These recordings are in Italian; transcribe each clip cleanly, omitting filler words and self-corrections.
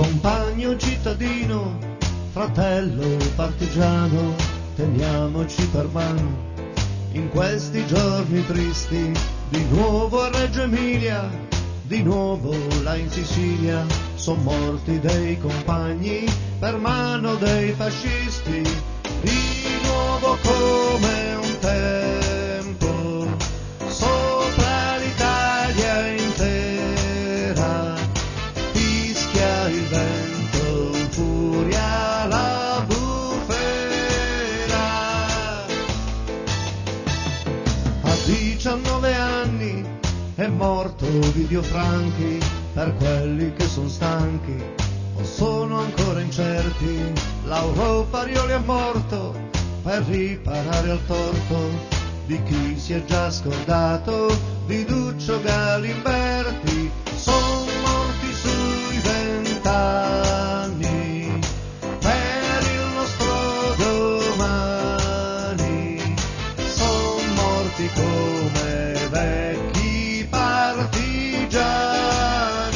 Compagno cittadino, fratello partigiano, teniamoci per mano in questi giorni tristi. Di nuovo a Reggio Emilia, di nuovo là in Sicilia, son morti dei compagni per mano dei fascisti. Di nuovo come un tempo, sopra l'Italia intera, fischia il vento, furia la bufera. A 19 anni è morto Ovidio Franchi, per quelli che son stanchi o sono ancora incerti. Lauro Parioli è morto per riparare al torto di chi si è già scordato di Duccio Galimberti. Son morti sui 20 anni per il nostro domani, son morti come vecchi partigiani.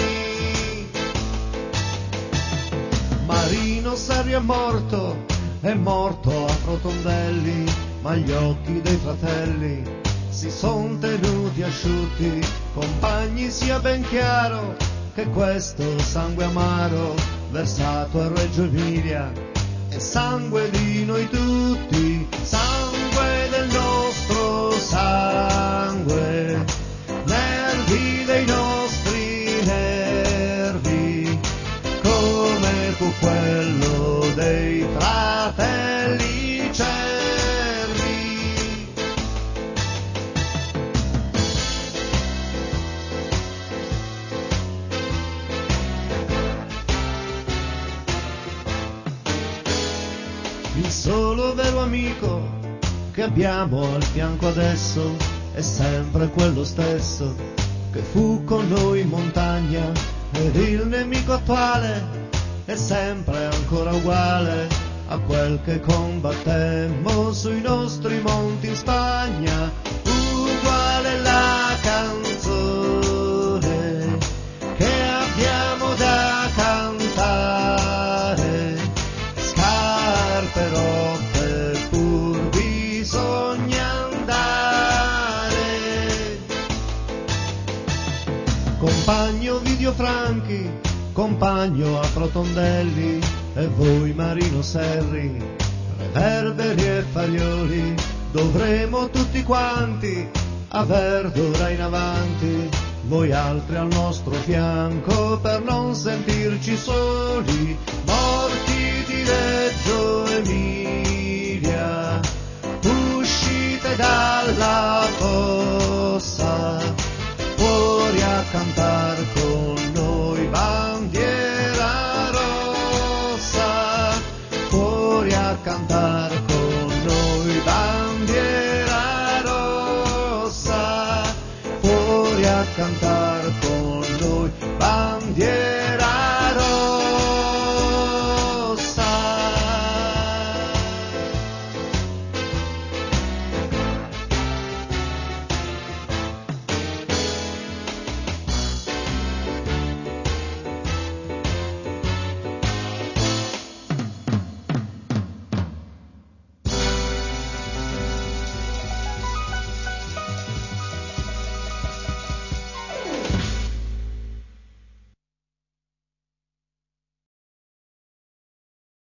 Marino Serri è morto a Rotondelli, ma gli occhi dei fratelli si son tenuti asciutti. Compagni, sia ben chiaro che questo sangue amaro versato a Reggio Emilia è sangue di noi tutti, sangue del nostro sangue, nervi dei nostri nervi, come fu quello dei fratelli Cervi. Il solo vero amico che abbiamo al fianco adesso è sempre quello stesso che fu con noi in montagna, ed il nemico attuale è sempre ancora uguale a quel che combattemmo sui nostri monti in Spagna. Uguale la canzone che abbiamo da cantare, scarpe rotte pur bisogna andare. Compagno Ovidio Franchi, compagno a Rotondelli, e voi Marino Serri, Reverberi e Farioli, dovremo tutti quanti aver d'ora in avanti voi altri al nostro fianco per non sentirci soli. Morti di Reggio Emilia, uscite dalla fossa, fuori a cantar con noi bandiera rossa, fuori a cantar con noi bandiera rossa, fuori a cantar con noi bandiera